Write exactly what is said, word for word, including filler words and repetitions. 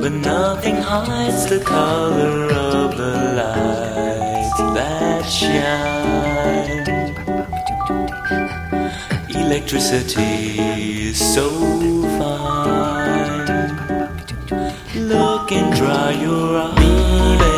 but nothing hides the color of the light that shine. Electricity is so fine. Look and dry your eyes.